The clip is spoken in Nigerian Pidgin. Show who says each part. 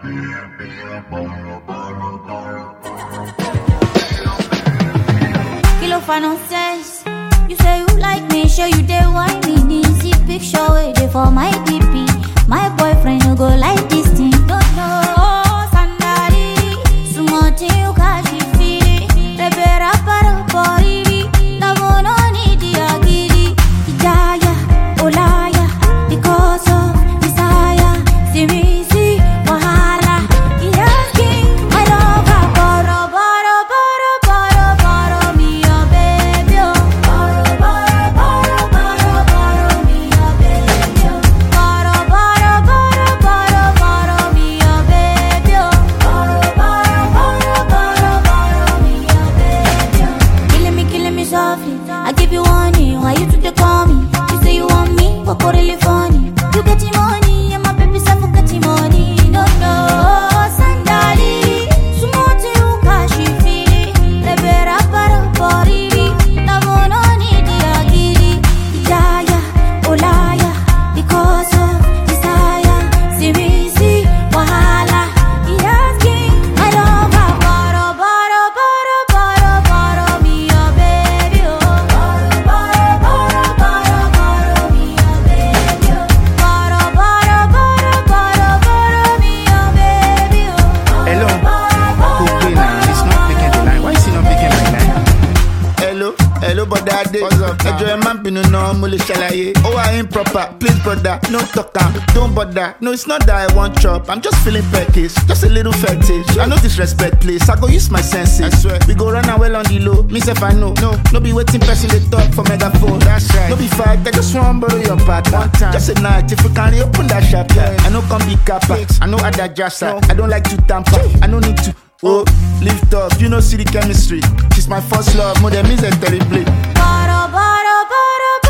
Speaker 1: Kilo for nonsense. You say you like me, show you dey why me. Easy picture waiting for my DP. My boyfriend no go like this thing. Don't know Sandali. Sumote you kashi fili. Bebera para pori. Lavo no need the agiri. Ijaya, olaya, because of desire. Simisi, wahala. He asking my lover, boro, boro, boro, boro, boro, me your baby. Boro, boro, boro, boro, boro, me your baby. Boro, boro, boro, boro, boro, me your baby. Boro, boro, boro, boro, boro, me your baby. Killing me softly. I give you warning. Why you today call me? You say you want me, but really funny. You getting money, and my baby self getting money. No, no, Sandali. Sumote you kashi fili. Lebera para pori. Lavo no need the agiri. Ijaya, olaya, because of desire. Simisi, wahala. He asking my lover, boro, boro, boro, boro, boro, me your baby. Boro, boro, boro, boro, boro, me your baby. Boro, boro, boro, boro, boro, me your baby.
Speaker 2: Hello, Cook now. It's not picking the line. Why is he not picking my line? Hello, but that day.
Speaker 3: What's up, now?
Speaker 2: Enjoy man, no, mole shalaye. Oh, I improper. Please, brother, no talker. Don't bother. No, it's not that I want chop. I'm just feeling peckish. Just a little fetish. I know disrespect, please. I go use my senses.
Speaker 3: I swear.
Speaker 2: We go run away on the low. Me self, I know. No be waiting person they talk for megaphone.
Speaker 3: That's right.
Speaker 2: No be fight. I just want borrow your partner.
Speaker 3: One time.
Speaker 2: Just a night. If you can open that chapter.
Speaker 3: Yeah.
Speaker 2: I know come be kappa.
Speaker 3: Fix.
Speaker 2: I know add that jassa.
Speaker 3: No.
Speaker 2: I don't like to tamper. I don't need to. Oh, lift up. You know, see the chemistry. She's my first love. More than me, terribly.
Speaker 1: Boro, boro, boro,